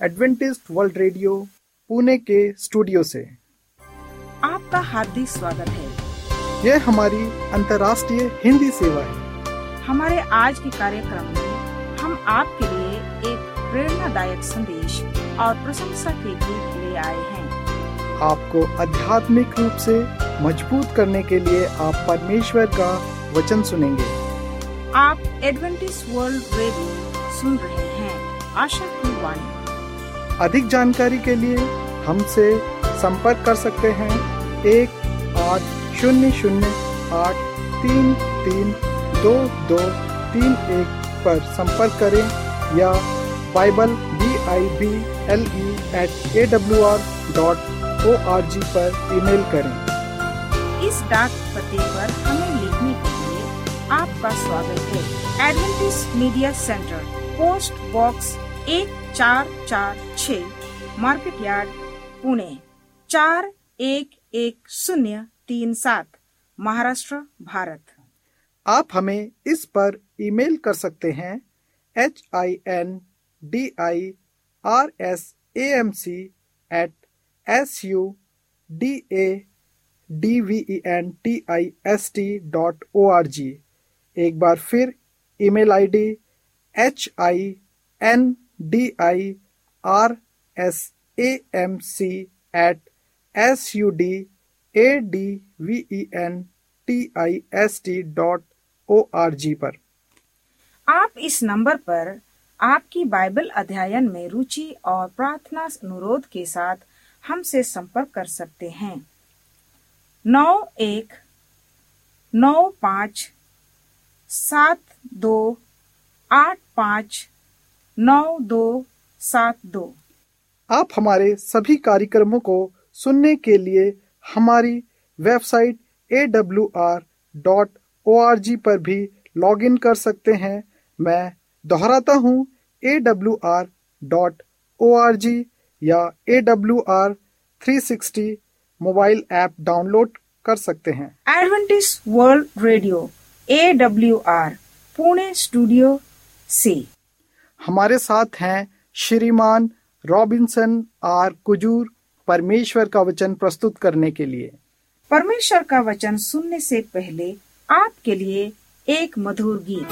Adventist World radio Pune के studio से आपका हार्दिक स्वागत है। यह हमारी अंतर्राष्ट्रीय हिंदी सेवा है। हमारे आज के कार्यक्रम में हम आपके लिए एक प्रेरणादायक संदेश और प्रशंसा के गीत ले आए हैं। आपको आध्यात्मिक रूप से मजबूत करने के लिए आप परमेश्वर का वचन सुनेंगे। आप एडवेंटिस्ट वर्ल्ड रेडियो सुन रहे हैं, आशा की वाणी। अधिक जानकारी के लिए हमसे संपर्क कर सकते हैं 1-800-833-2231 पर संपर्क करें या bible@awr.org पर ईमेल करें। इस डाक पते पर हमें लिखने के लिए आपका स्वागत है। Adventist Media Centre, post box 1446, market yard, Pune 411037, Maharashtra, Bharat. आप हमें इस पर ईमेल कर सकते हैं hindirsamc@sudaventist.org। एक बार फिर ईमेल आईडी hindirsamc@sudaventist.org पर। आप इस नंबर पर आपकी बाइबल अध्ययन में रुचि और प्रार्थना अनुरोध के साथ हमसे संपर्क कर सकते हैं। 919572859272। आप हमारे सभी कार्यक्रमों को सुनने के लिए हमारी वेबसाइट awr.org पर भी लॉगिन कर सकते हैं। मैं दोहराता हूँ, awr.org या AWR 360 मोबाइल ऐप डाउनलोड कर सकते हैं। Adventist World Radio AWR Pune studio से हमारे साथ हैं श्रीमान रॉबिन्सन आर कुजूर, परमेश्वर का वचन प्रस्तुत करने के लिए। परमेश्वर का वचन सुनने से पहले आपके लिए एक मधुर गीत।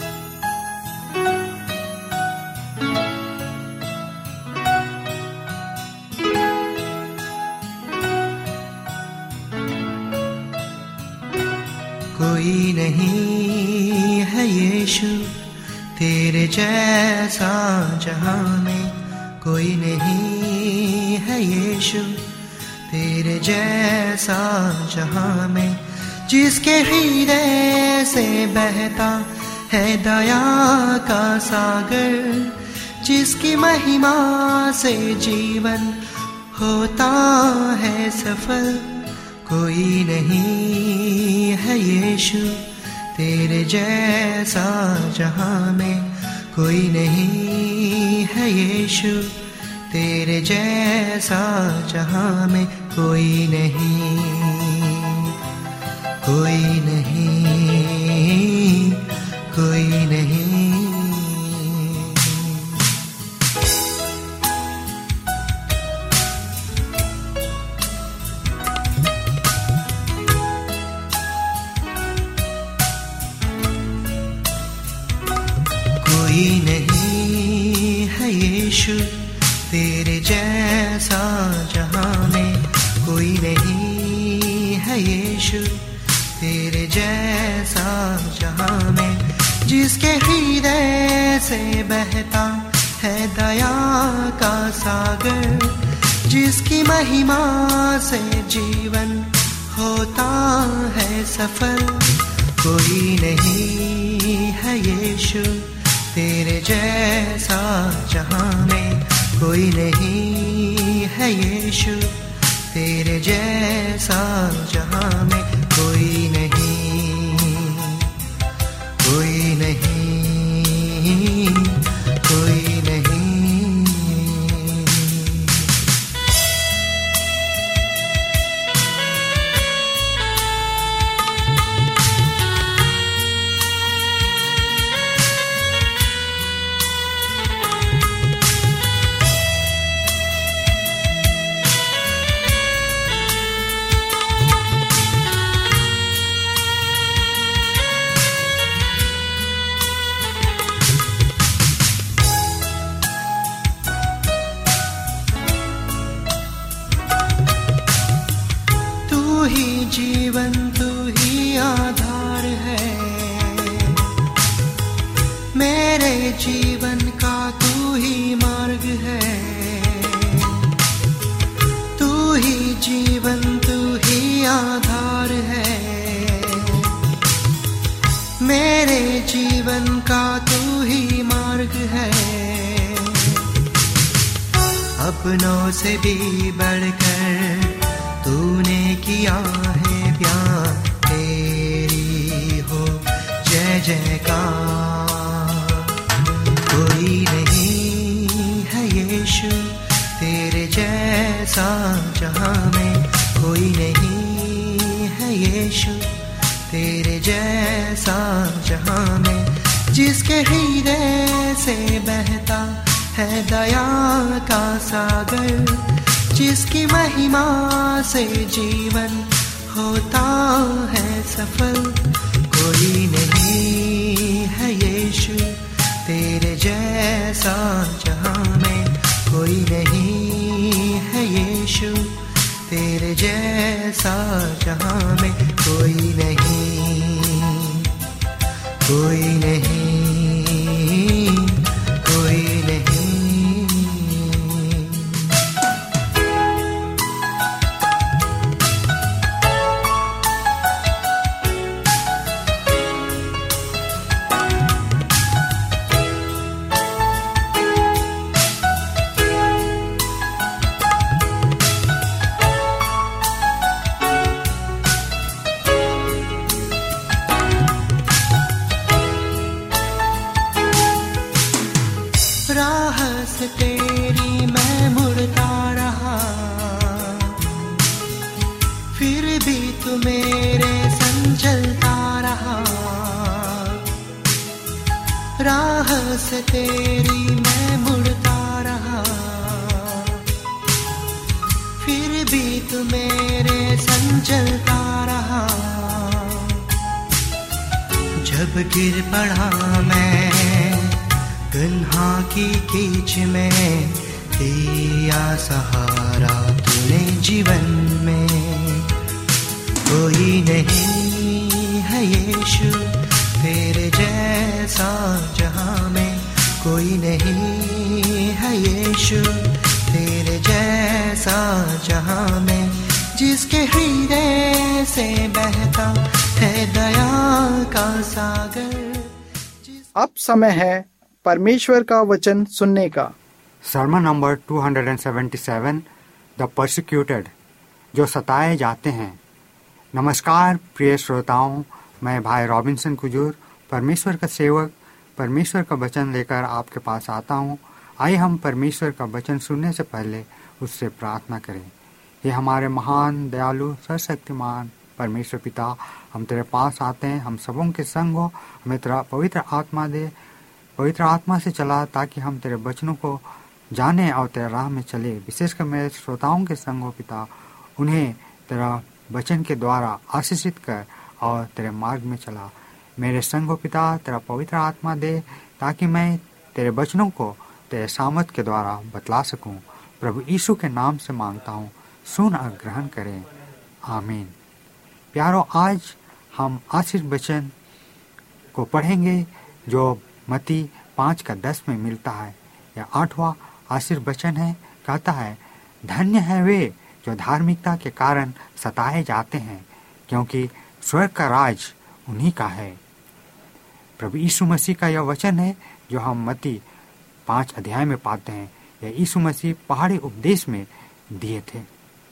कोई नहीं है यीशु तेरे जैसा जहां में, कोई नहीं है यीशु तेरे जैसा जहां में, जिसके हृदय से बहता है दया का सागर, जिसकी महिमा से जीवन होता है सफल। कोई नहीं है यीशु तेरे जैसा जहां में, कोई नहीं है यीशु तेरे जैसा जहां में, कोई नहीं, कोई नहीं, कोई नहीं। कोई नहीं है यीशु तेरे जैसा जहां में, कोई नहीं है यीशु तेरे जैसा जहां में, जिसके हृदय से बहता है दया का सागर, जिसकी महिमा से जीवन होता है सफल। कोई नहीं है यीशु तेरे जैसा जहां में, कोई नहीं है यीशु तेरे जैसा जहां में, कोई नहीं, कोई नहीं, कोई नहीं। जीवन का तू ही मार्ग है, अपनों से भी बढ़कर तूने किया है प्यार, तेरी हो जय जयकार। कोई नहीं है यीशु तेरे जैसा जहां में, कोई नहीं है यीशु तेरे जैसा जहां में, जिसके हृदय से बहता है दया का सागर, जिसकी महिमा से जीवन होता है सफल। कोई नहीं है यीशु तेरे जैसा जहां में, कोई नहीं है यीशु तेरे जैसा जहां में, कोई नहीं, कोई नहीं, कोई नहीं। राह से तेरी मैं मुड़ता रहा, फिर भी तू मेरे संग चलता रहा। राह से तेरी मैं मुड़ता रहा, फिर भी तू मेरे संग चलता रहा। जब गिर पड़ा मैं गन्हा की कीच में, दिया सहारा तूने जीवन में। कोई नहीं है यीशु तेरे जैसा जहां में, कोई नहीं है यीशु तेरे जैसा जहां में, जिसके हृदय से बहता है दया का सागर। अब समय है परमेश्वर का वचन सुनने का। सर्मन नंबर 277, द परसिक्यूटेड, जो सताए जाते हैं। नमस्कार प्रिय श्रोताओं, मैं भाई रॉबिन्सन कुजूर, परमेश्वर का सेवक, परमेश्वर का वचन लेकर आपके पास आता हूँ। आइए हम परमेश्वर का वचन सुनने से पहले उससे प्रार्थना करें। ये हमारे महान दयालु सर्वशक्तिमान परमेश्वर पिता, हम तेरे पास आते हैं, हम सबों के संग हो, हमें तेरा पवित्र आत्मा दे, पवित्र आत्मा से चला ताकि हम तेरे वचनों को जाने और तेरे राह में चले। विशेषकर मेरे श्रोताओं के संग हो पिता, उन्हें तेरा वचन के द्वारा आशीषित कर और तेरे मार्ग में चला। मेरे संग हो पिता, तेरा पवित्र आत्मा दे ताकि मैं तेरे वचनों को तेरे सामर्थ के द्वारा बतला सकूं। प्रभु यीशु के नाम से मांगता हूं, सुन और ग्रहण करें, आमीन। प्यारो, आज हम आशीष वचन को पढ़ेंगे जो मत्ती 5:10 में मिलता है। यह 8वां आशीष वचन है। कहता है, धन्य है वे जो धार्मिकता के कारण सताए जाते हैं, क्योंकि स्वर्ग का राज उन्हीं का है। प्रभु यीशु मसीह का यह वचन है जो हम मत्ती 5 अध्याय में पाते हैं। यह यीशु मसीह पहाड़ी उपदेश में दिए थे।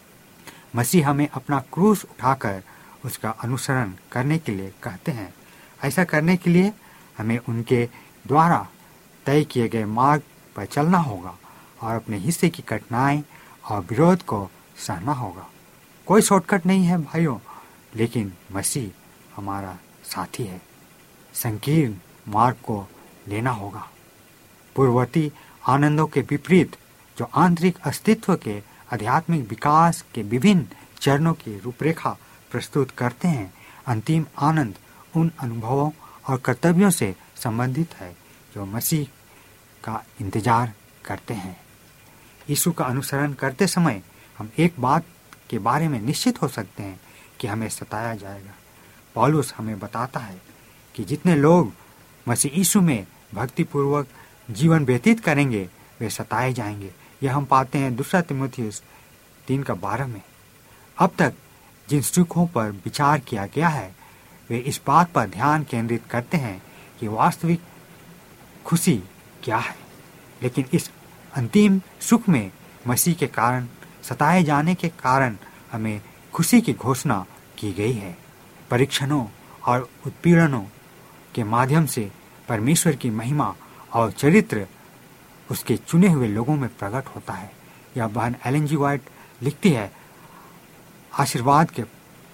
मसीह हमें अपना क्रूस उठाकर उसका अनुसरण करने के लिए कहते हैं। ऐसा करने के लिए हमें उनके द्वारा तय किए गए मार्ग पर चलना होगा और अपने हिस्से की कठिनाई और विरोध को सहना होगा। कोई शॉर्टकट नहीं है भाइयों, लेकिन मसीह हमारा साथी है। संकीर्ण मार्ग को लेना होगा। पूर्ववर्ती आनंदों के विपरीत जो आंतरिक अस्तित्व के आध्यात्मिक विकास के विभिन्न चरणों की रूपरेखा प्रस्तुत करते हैं, अंतिम आनंद उन अनुभवों और कर्तव्यों से संबंधित है जो मसीह का इंतजार करते हैं। यीशु का अनुसरण करते समय हम एक बात के बारे में निश्चित हो सकते हैं कि हमें सताया जाएगा। पौलुस हमें बताता है कि जितने लोग मसीह यीशु में भक्तिपूर्वक जीवन व्यतीत करेंगे वे सताए जाएंगे। यह हम पाते हैं 2 तीमुथियुस 3:12 में। अब तक जिन सुखों पर विचार किया गया है वे इस बात पर ध्यान केंद्रित करते हैं कि वास्तविक खुशी क्या है। लेकिन इस अंतिम सुख में मसीह के कारण सताए जाने के कारण हमें खुशी की घोषणा की गई है। परीक्षणों और उत्पीड़नों के माध्यम से परमेश्वर की महिमा और चरित्र उसके चुने हुए लोगों में प्रकट होता है। यह बहन एलन जी वाइट लिखती है, आशीर्वाद के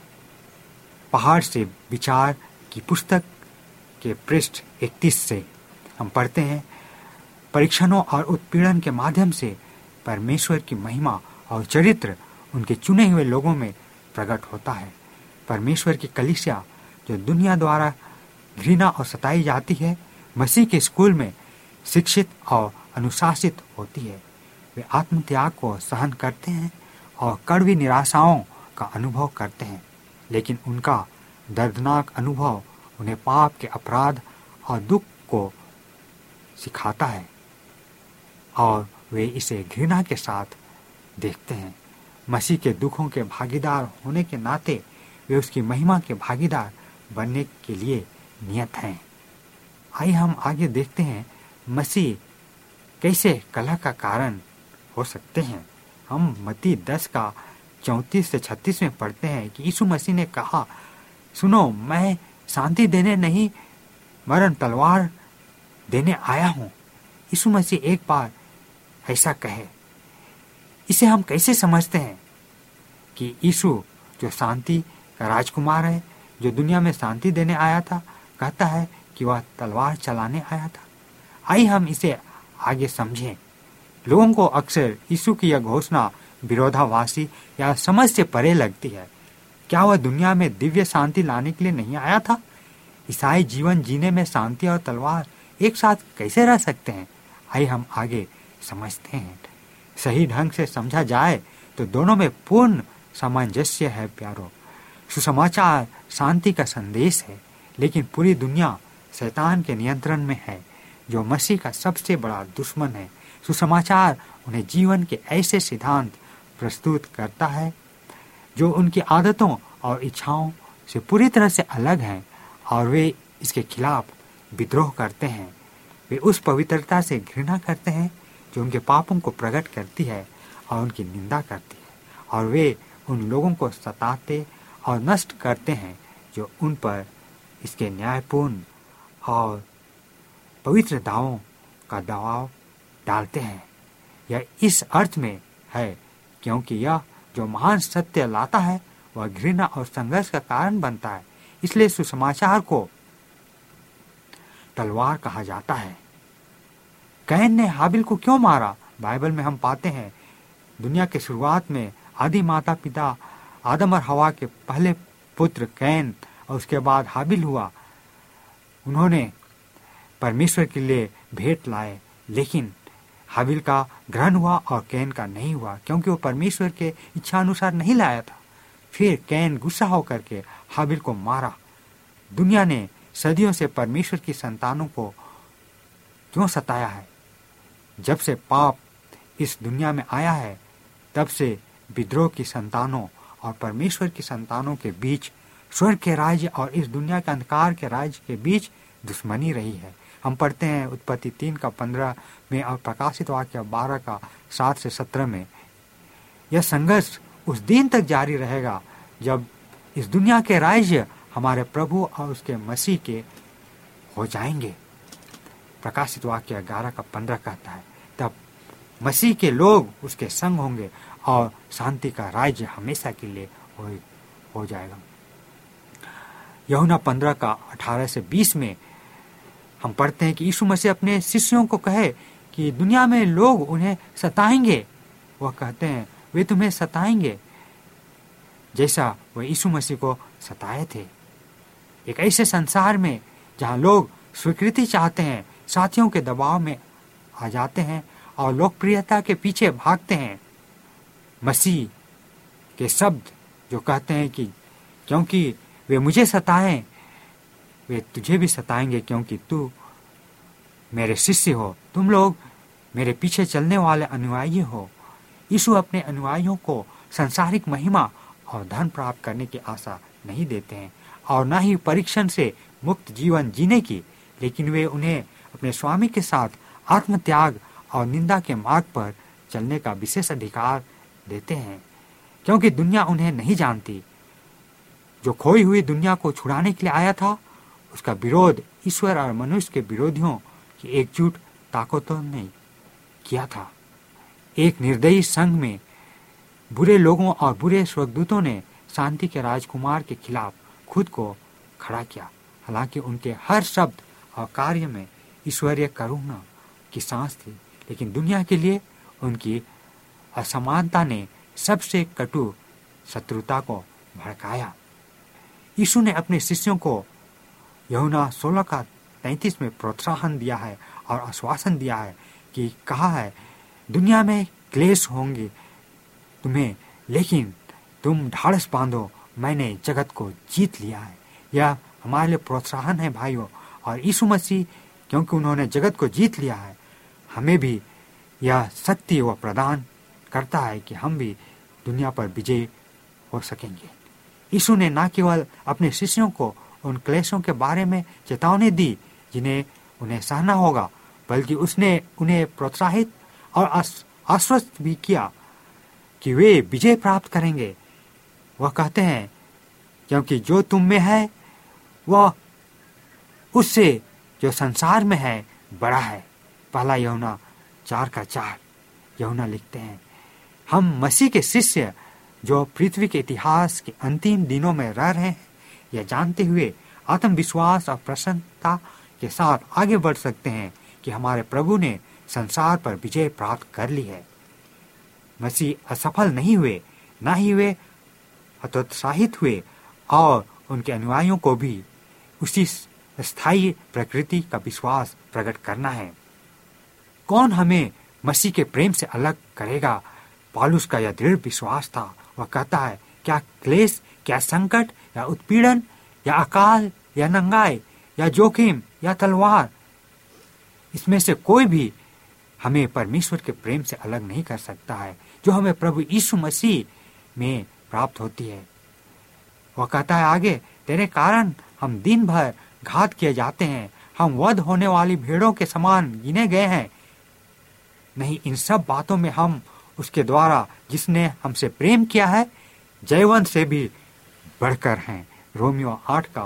पहाड़ से विचार की पुस्तक के पृष्ठ 31 से हम पढ़ते हैं, परीक्षणों और उत्पीड़न के माध्यम से परमेश्वर की महिमा और चरित्र उनके चुने हुए लोगों में प्रकट होता है। परमेश्वर की कलीसिया जो दुनिया द्वारा घृणा और सताई जाती है, मसीह के स्कूल में शिक्षित और अनुशासित होती है। वे आत्मत्याग को सहन करते हैं और कड़वी निराशाओं का अनुभव करते हैं, लेकिन उनका दर्दनाक अनुभव उन्हें पाप के अपराध और दुख को सिखाता है और वे इसे घृणा के साथ देखते हैं। मसीह के दुखों के भागीदार होने के नाते वे उसकी महिमा के भागीदार बनने के लिए नियत हैं। आइए हम आगे देखते हैं मसीह कैसे कलह का कारण हो सकते हैं। हम मत्ती 10 का 34 से 36 में पढ़ते हैं कि यीशु मसीह ने कहा, सुनो, मैं शांति देने नहीं वरन तलवार देने आया हूं। यीशु मसीह एक बार ऐसा कहे, इसे हम कैसे समझते हैं कि यीशु जो शांति का राजकुमार है, जो दुनिया में शांति देने आया था, कहता है कि वह तलवार चलाने आया था। आइए हम इसे आगे समझें। लोगों को अक्सर यीशु की यह घोषणा विरोधाभासी या समझ से परे लगती है। क्या वह दुनिया में दिव्य शांति लाने के लिए नहीं आया था? ईसाई जीवन जीने में शांति और तलवार एक साथ कैसे रह सकते हैं? आइए हम आगे समझते हैं। सही ढंग से समझा जाए तो दोनों में पूर्ण सामंजस्य है। प्यारो, सुसमाचार शांति का संदेश है, लेकिन पूरी दुनिया शैतान के नियंत्रण में है, जो मसीह का सबसे बड़ा दुश्मन है। सुसमाचार उन्हें जीवन के ऐसे सिद्धांत प्रस्तुत करता है जो उनकी आदतों और इच्छाओं से पूरी तरह से अलग हैं, और वे इसके खिलाफ विद्रोह करते हैं। वे उस पवित्रता से घृणा करते हैं जो उनके पापों को प्रकट करती है और उनकी निंदा करती है, और वे उन लोगों को सताते और नष्ट करते हैं जो उन पर इसके न्यायपूर्ण और पवित्र दावों का दबाव डालते हैं। यह इस अर्थ में है क्योंकि यह जो महान सत्य लाता है वह घृणा और संघर्ष का कारण बनता है। इसलिए सुसमाचार को तलवार कहा जाता है। कैन ने हाबिल को क्यों मारा? बाइबल में हम पाते हैं दुनिया के शुरुआत में आदि माता पिता आदम और हवा के पहले पुत्र कैन और उसके बाद हाबिल हुआ। उन्होंने परमेश्वर के लिए भेंट लाए, लेकिन हाबिल का ग्रहण हुआ और कैन का नहीं हुआ, क्योंकि वो परमेश्वर के इच्छा अनुसार नहीं लाया था। फिर कैन गुस्सा होकर के हाबिल को मारा। दुनिया ने सदियों से परमेश्वर की संतानों को क्यों सताया है? जब से पाप इस दुनिया में आया है, तब से विद्रोह की संतानों और परमेश्वर की संतानों के बीच, स्वर्ग के राज्य और इस दुनिया के अंधकार के राज्य के बीच दुश्मनी रही है। हम पढ़ते हैं उत्पत्ति 3 का 15 में और प्रकाशित वाक्य 12 का 7 से 17 में। यह संघर्ष उस दिन तक जारी रहेगा जब इस दुनिया के राज्य हमारे प्रभु और उसके मसीह के हो जाएंगे। प्रकाशित वाक्य 11 का 15 कहता है, तब मसीह के लोग उसके संग होंगे और शांति का राज्य हमेशा के लिए हो जाएगा। यूहन्ना 15 का 18 से 20 में हम पढ़ते हैं कि यीशु मसीह अपने शिष्यों को कहे कि दुनिया में लोग उन्हें सताएंगे। वह कहते हैं वे तुम्हें सताएंगे जैसा वह यीशु मसीह को सताए थे। एक ऐसे संसार में जहां लोग स्वीकृति चाहते हैं, साथियों के दबाव में आ जाते हैं और लोकप्रियता के पीछे भागते हैं, मसीह के शब्द जो कहते हैं कि क्योंकि वे मुझे सताएं, वे तुझे भी सताएंगे, क्योंकि तू मेरे शिष्य हो, तुम लोग मेरे पीछे चलने वाले अनुयायी हो। यीशु अपने अनुयायियों को सांसारिक महिमा और धन प्राप्त करने की आशा नहीं देते हैं और न ही परीक्षण से मुक्त जीवन जीने की, लेकिन वे उन्हें अपने स्वामी के साथ आत्मत्याग और निंदा के मार्ग पर चलने का विशेष अधिकार देते हैं, क्योंकि दुनिया उन्हें नहीं जानती। जो खोई हुई दुनिया को छुड़ाने के लिए आया था, उसका विरोध ईश्वर और मनुष्य के विरोधियों की एकजुट ताकतों ने किया था। एक निर्दयी संघ में बुरे लोगों और बुरे स्वर्गदूतों ने शांति के राजकुमार के खिलाफ खुद को खड़ा किया। हालांकि उनके हर शब्द और कार्य में ईश्वरीय करुणा की सांस थी, लेकिन दुनिया के लिए उनकी असमानता ने सबसे कटु शत्रुता को भड़काया। यीशु ने अपने शिष्यों को यूहन्ना 16:33 में प्रोत्साहन दिया है और आश्वासन दिया है कि कहा है, दुनिया में क्लेश होंगे तुम्हें, लेकिन तुम ढाढ़स बांधो, मैंने जगत को जीत लिया है। यह हमारे लिए प्रोत्साहन है भाइयों, और यीशु मसीह क्योंकि उन्होंने जगत को जीत लिया है, हमें भी यह शक्ति वो प्रदान करता है कि हम भी दुनिया पर विजयी हो सकेंगे। यीशु ने न केवल अपने शिष्यों को उन क्लेशों के बारे में चेतावनी दी जिन्हें उन्हें सहना होगा, बल्कि उसने उन्हें प्रोत्साहित और आश्वस्त भी किया कि वे विजय प्राप्त करेंगे। वह कहते हैं, क्योंकि जो तुम में है वह उससे जो संसार में है बड़ा है। पहला यूहन्ना 4:4 यूहन्ना लिखते हैं। हम मसीह के शिष्य जो पृथ्वी के इतिहास के अंतिम दिनों में रह रहे हैं, यह जानते हुए आत्मविश्वास और प्रसन्नता के साथ आगे बढ़ सकते हैं कि हमारे प्रभु ने संसार पर विजय प्राप्त कर ली है। मसीह असफल नहीं हुए, न ही वे हतोत्साहित हुए, और उनके अनुयायियों को भी उसी स्थायी प्रकृति का विश्वास प्रकट करना है। कौन हमें मसीह के प्रेम से अलग करेगा? पौलुस का यह दृढ़ विश्वास था। वह कहता है, क्या क्लेश, क्या संकट, या उत्पीड़न, या अकाल, या नंगाई, या जोखिम, या तलवार, इसमें से कोई भी हमें परमेश्वर के प्रेम से अलग नहीं कर सकता है जो हमें प्रभु यीशु मसीह में प्राप्त होती है। वह कहता है आगे, तेरे कारण हम दिन भर घात किए जाते हैं, हम वध होने वाली भेड़ों के समान गिने गए हैं। नहीं, इन सब बातों में हम उसके द्वारा जिसने हमसे प्रेम किया है जयवंत से भी बढ़कर हैं। रोमियो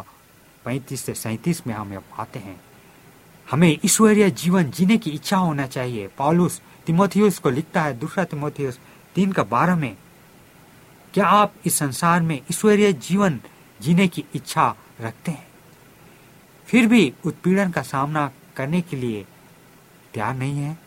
8:35-37 में हम यह पाते हैं। हमें ईश्वरीय जीवन जीने की इच्छा होना चाहिए। पौलुस तीमुथियुस को लिखता है 2 तीमुथियुस 3:12 में, क्या आप इस संसार में ईश्वरीय जीवन जीने की इच्छा रखते हैं, फिर भी उत्पीड़न का सामना करने के लिए तैयार नहीं है?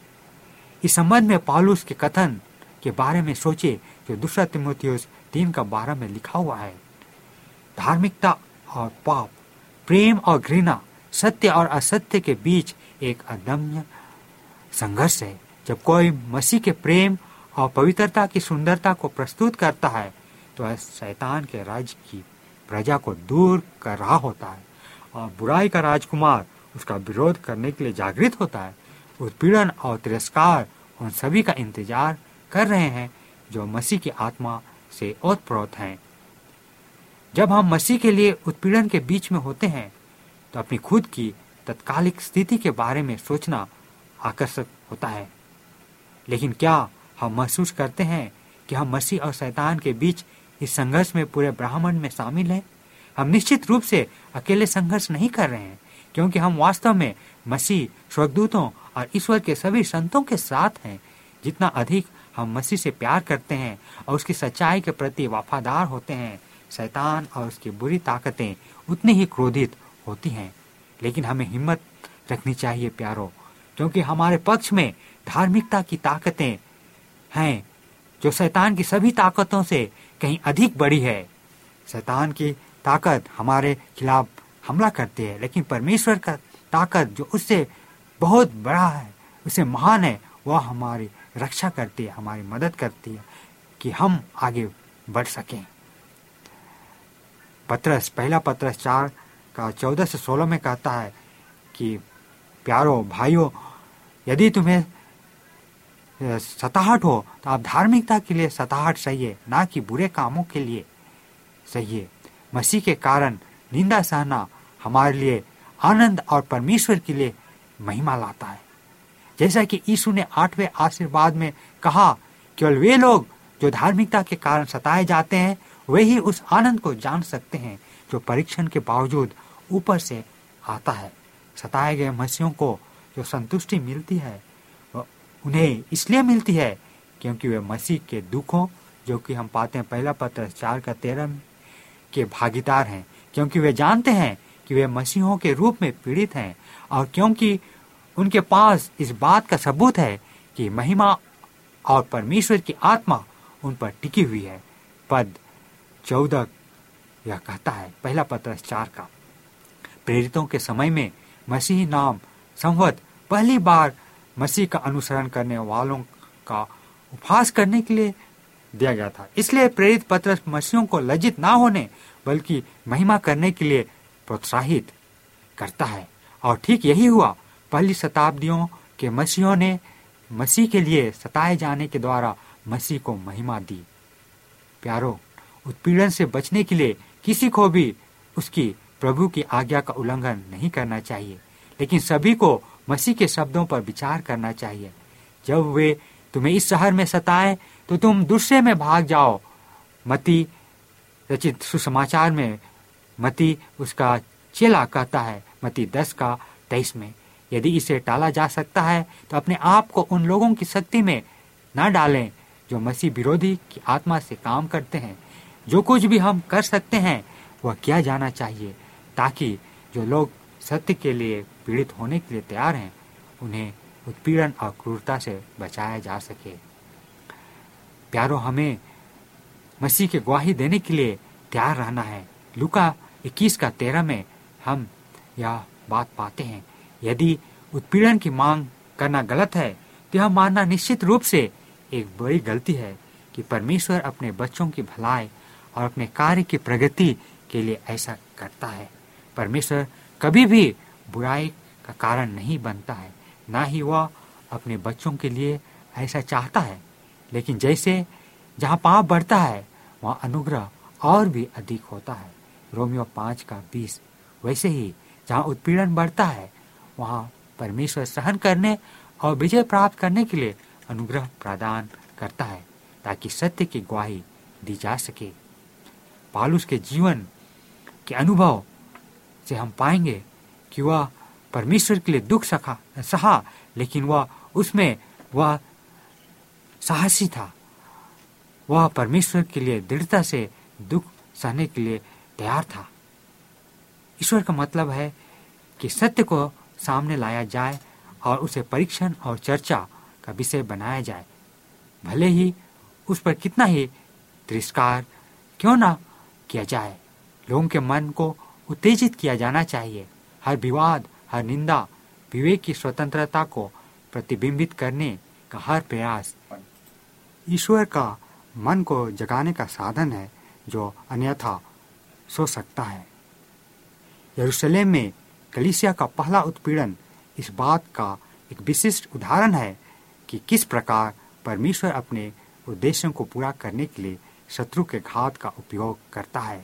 इस संबंध में पौलुस के कथन के बारे में सोचे जो 2 तीमुथियुस 3:12 में लिखा हुआ है। धार्मिकता और पाप, प्रेम और घृणा, सत्य और असत्य के बीच एक अदम्य संघर्ष है। जब कोई मसीह के प्रेम और पवित्रता की सुंदरता को प्रस्तुत करता है तो वह शैतान के राज्य की प्रजा को दूर कर रहा होता है और बुराई का राजकुमार उसका विरोध करने के लिए जागृत होता है। उत्पीड़न और तिरस्कार उन सभी का इंतजार कर रहे हैं जो मसीह की आत्मा से ओतप्रोत हैं। जब हम मसीह के लिए उत्पीड़न के बीच में होते हैं तो अपनी खुद की तत्कालिक स्थिति के बारे में सोचना आकर्षक होता है, लेकिन क्या हम महसूस करते हैं कि हम मसीह और शैतान के बीच इस संघर्ष में पूरे ब्रह्मांड में शामिल हैं? हम निश्चित रूप से अकेले संघर्ष नहीं कर रहे हैं, क्योंकि हम वास्तव में मसीह, स्वर्गदूतों और ईश्वर के सभी संतों के साथ हैं। जितना अधिक हम मसीह से प्यार करते हैं और उसकी सच्चाई के प्रति वफादार होते हैं, शैतान और उसकी बुरी ताकतें उतनी ही क्रोधित होती हैं। लेकिन हमें हिम्मत रखनी चाहिए प्यारों, क्योंकि हमारे पक्ष में धार्मिकता की ताकतें हैं जो शैतान की सभी ताकतों से कहीं अधिक बड़ी है। शैतान की ताकत हमारे खिलाफ हमला करती है, लेकिन परमेश्वर का ताकत जो उससे बहुत बड़ा है, उससे महान है, वह हमारी रक्षा करती है, हमारी मदद करती है कि हम आगे बढ़ सकें। पहला पत्रस 4:14-16 में कहता है कि प्यारो भाइयों, यदि तुम्हें सताहट हो तो आप धार्मिकता के लिए सताहट सहिए, ना कि बुरे कामों के लिए सहिए। मसीह के कारण निंदा सहना हमारे लिए आनंद और परमेश्वर के लिए महिमा लाता है। जैसा कि यीशु ने 8वें आशीर्वाद में कहा, केवल वे लोग जो धार्मिकता के कारण सताए जाते हैं वे ही उस आनंद को जान सकते हैं जो परीक्षण के बावजूद ऊपर से आता है। सताए गए मसीहों को जो संतुष्टि मिलती है उन्हें इसलिए मिलती है क्योंकि वे मसीह के दुखों, जो कि हम पाते हैं 1 पत्रस 4:13 के भागीदार हैं, क्योंकि वे जानते हैं कि वे मसीहों के रूप में पीड़ित हैं और क्योंकि उनके पास इस बात का सबूत है कि महिमा और परमेश्वर की आत्मा उन पर टिकी हुई है। पद 14 यह कहता है, 1 पत्रस 4 का, प्रेरितों के समय में मसीह नाम संवत पहली बार मसीह का अनुसरण करने वालों का उपहास करने के लिए दिया गया था। इसलिए प्रेरित पत्रस मसीहों को लज्जित ना होने बल्कि महिमा करने के लिए प्रोत्साहित करता है। और ठीक यही हुआ। पहली शताब्दियों के मसीहों ने मसीह के लिए सताए जाने के द्वारा मसीह को महिमा दी। प्यारो, उत्पीड़न से बचने के लिए किसी को भी उसकी प्रभु की आज्ञा का उल्लंघन नहीं करना चाहिए, लेकिन सभी को मसीह के शब्दों पर विचार करना चाहिए। जब वे तुम्हें इस शहर में सताएं तो तुम दूसरे में भाग जाओ। मत्ती रचित सुसमाचार में मत्ती उसका चेला कहता है, मत्ती 10:23 में, यदि इसे टाला जा सकता है तो अपने आप को उन लोगों की शक्ति में न डालें जो मसीह विरोधी की आत्मा से काम करते हैं। जो कुछ भी हम कर सकते हैं वह किया जाना चाहिए ताकि जो लोग सत्य के लिए पीड़ित होने के लिए तैयार हैं उन्हें उत्पीड़न और क्रूरता से बचाया जा सके। प्यारो, हमें मसीह की गवाही देने के लिए तैयार रहना है। लूका 21:13 में हम यह बात पाते हैं, यदि उत्पीड़न की मांग करना गलत है तो यह मानना निश्चित रूप से एक बड़ी गलती है कि परमेश्वर अपने बच्चों की भलाई और अपने कार्य की प्रगति के लिए ऐसा करता है। परमेश्वर कभी भी बुराई का कारण नहीं बनता है, ना ही वह अपने बच्चों के लिए ऐसा चाहता है। लेकिन जैसे जहाँ पाप बढ़ता है वहाँ अनुग्रह और भी अधिक होता है, रोमियो 5:20। वैसे ही जहाँ उत्पीड़न बढ़ता है वहाँ परमेश्वर सहन करने और विजय प्राप्त करने के लिए अनुग्रह प्रदान करता है ताकि सत्य की गवाही दी जा सके। पौलुस के जीवन के अनुभव से हम पाएंगे कि वह परमेश्वर के लिए दुख सहा, लेकिन वह उसमें वह साहसी था। वह परमेश्वर के लिए दृढ़ता से दुख सहने के लिए तैयार था। ईश्वर का मतलब है कि सत्य को सामने लाया जाए और उसे परीक्षण और चर्चा का विषय बनाया जाए, भले ही उस पर कितना ही तिरस्कार क्यों ना किया जाए। लोगों के मन को उत्तेजित किया जाना चाहिए। हर विवाद, हर निंदा विवेक की स्वतंत्रता को प्रतिबिंबित करने का हर प्रयास ईश्वर का मन को जगाने का साधन है जो अन्यथा सो सकता है। यरूशलेम में कलीसिया का पहला उत्पीड़न इस बात का एक विशिष्ट उदाहरण है कि किस प्रकार परमेश्वर अपने उद्देश्यों को पूरा करने के लिए शत्रु के घात का उपयोग करता है।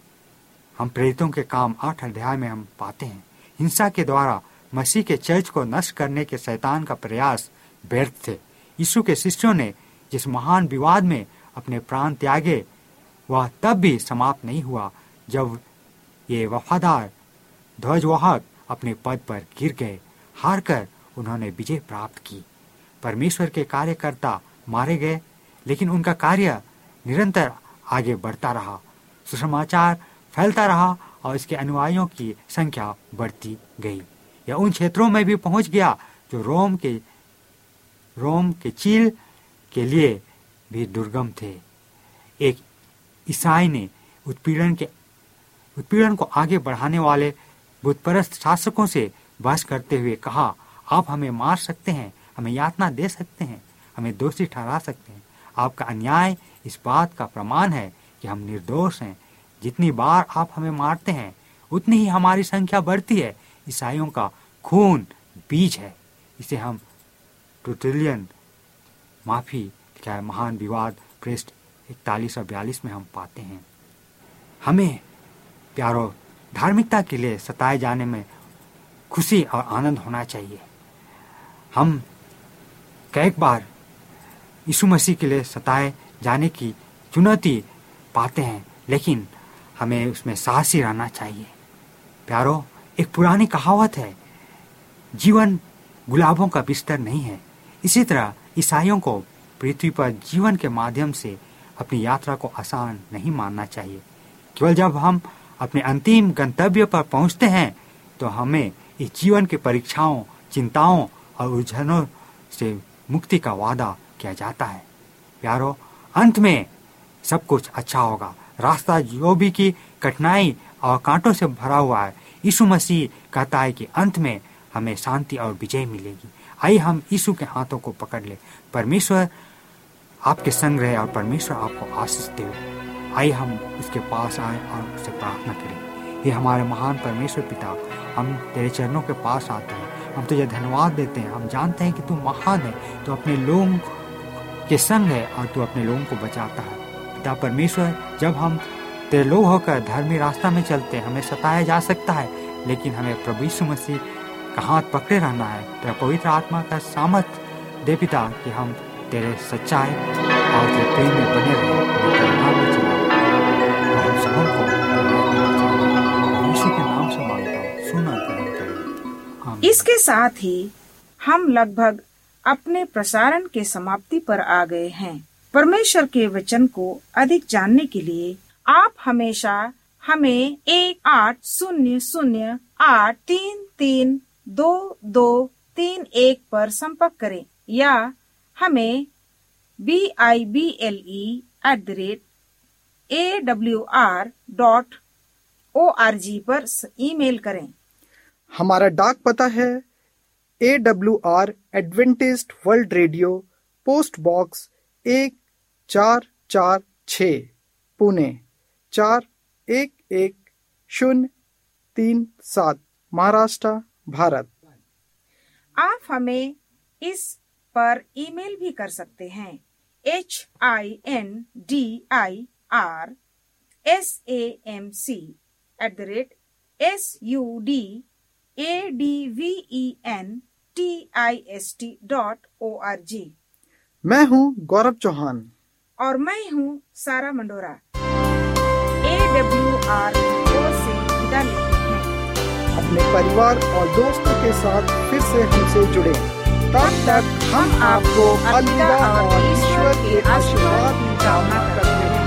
हम प्रेरितों के काम 8 अध्याय में हम पाते हैं, हिंसा के द्वारा मसीह के चर्च को नष्ट करने के शैतान का प्रयास व्यर्थ थे। यीशु के शिष्यों ने जिस महान विवाद में अपने प्राण त्यागे वह तब भी समाप्त नहीं हुआ जब ये वफादार ध्वजवाहक अपने पद पर गिर गए। हारकर उन्होंने विजय प्राप्त की। परमेश्वर के कार्यकर्ता मारे गए, लेकिन उनका कार्य निरंतर आगे बढ़ता रहा। सुसमाचार फैलता रहा और इसके अनुयायियों की संख्या बढ़ती गई। यह उन क्षेत्रों में भी पहुंच गया जो रोम के चील के लिए भी दुर्गम थे। एक ईसाई ने उत्पीड़न को आगे बढ़ाने वाले बुतपरस्त शासकों से बहस करते हुए कहा, आप हमें मार सकते हैं, हमें यातना दे सकते हैं, हमें दोषी ठहरा सकते हैं। आपका अन्याय इस बात का प्रमाण है कि हम निर्दोष हैं। जितनी बार आप हमें मारते हैं उतनी ही हमारी संख्या बढ़ती है। ईसाइयों का खून बीज है। इसे हम टर्टुलियन माफी क्या महान विवाद पृष्ठ 41 और 42 में हम पाते हैं। हमें प्यारो धार्मिकता के लिए सताए जाने में खुशी और आनंद होना चाहिए। हम कई बार यीशु मसीह के लिए सताए जाने की चुनौती पाते हैं, लेकिन हमें उसमें साहसी रहना चाहिए। प्यारो, एक पुरानी कहावत है, जीवन गुलाबों का बिस्तर नहीं है। इसी तरह ईसाइयों को पृथ्वी पर जीवन के माध्यम से अपनी यात्रा को आसान नहीं मानना चाहिए। केवल जब हम अपने अंतिम गंतव्य पर पहुंचते हैं तो हमें इस जीवन की परीक्षाओं, चिंताओं और उलझनों से मुक्ति का वादा किया जाता है। प्यारो, अंत में सब कुछ अच्छा होगा। रास्ता जो भी की कठिनाई और कांटों से भरा हुआ है, यीशु मसीह कहता है कि अंत में हमें शांति और विजय मिलेगी। आइए हम यीशु के हाथों को पकड़ ले। परमेश्वर आपके संग रहे और परमेश्वर आपको आशीष दे। आइए हम उसके पास आए और उससे प्रार्थना करें। ये हमारे महान परमेश्वर पिता, हम तेरे चरणों के पास आते हैं। हम तुझे धन्यवाद देते हैं। हम जानते हैं कि तू महान है, तू अपने लोगों के संग है और तू अपने लोगों को बचाता है। पिता परमेश्वर, जब हम तेरे लोग होकर धर्मी रास्ता में चलते हैं, हमें सताया जा सकता है, लेकिन हमें प्रभु यीशु मसीह का हाथ पकड़े रहना है। तेरा पवित्र आत्मा का सामर्थ दे पिता कि हम तेरे सच्चाई और तेरे प्रेम में बने रहें। तेरे नाम में चला और हम सबको यीशु के नाम से मांगता हूँ, सुना करें। इसके साथ ही हम लगभग अपने प्रसारण के समाप्ति पर आ गए हैं। परमेश्वर के वचन को अधिक जानने के लिए आप हमेशा हमें 1-800-833-2231 पर संपर्क करें या हमें bible@awr.org पर ईमेल करें। हमारा डाक पता है AWR Adventist World Radio, post box 1446, Pune 411037, Maharashtra, Bharat. आप हमें इस पर ईमेल भी कर सकते हैं। hindiramcadventist.org। मैं हूँ गौरव चौहान और मैं हूँ सारा मंडोरा। AWR से विदा लेते हैं। अपने परिवार और दोस्तों के साथ फिर से हमसे जुड़े। तब तक हम आपको अलविदा और ईश्वर के आशीर्वाद की कामना करते हैं।